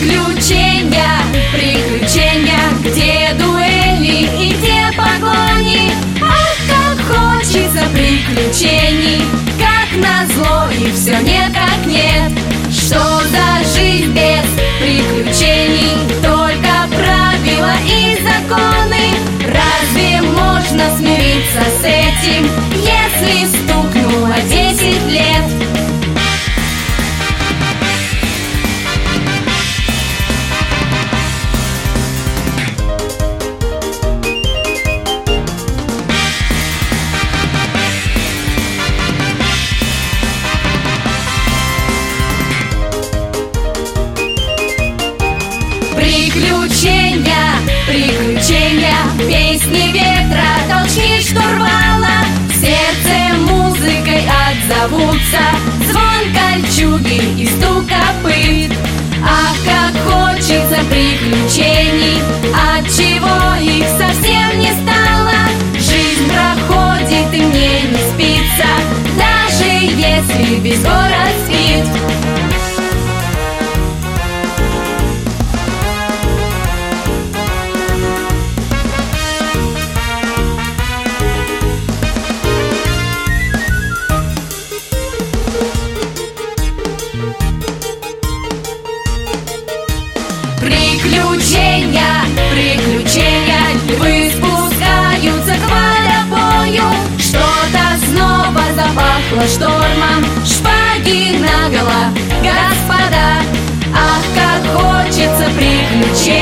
Приключения, приключения, где дуэли и где погони. Ах, как хочется приключений, как назло, и все никак нет. Что за жизнь без приключений? Только правила и законы. Разве можно смириться с этим, если стукнуло 10 лет? Приключения, приключения, песни ветра, толчки штурвала. В сердце музыкой отзовутся звон кольчуги и стук копыт. Ах, как хочется приключений, отчего их совсем не стало. Жизнь проходит и мне не спится, даже если весь город спит. Приключения, приключения, львы спускаются к водопою. Что-то снова запахло штормом, шпаги наголо, господа. Ах, как хочется приключений.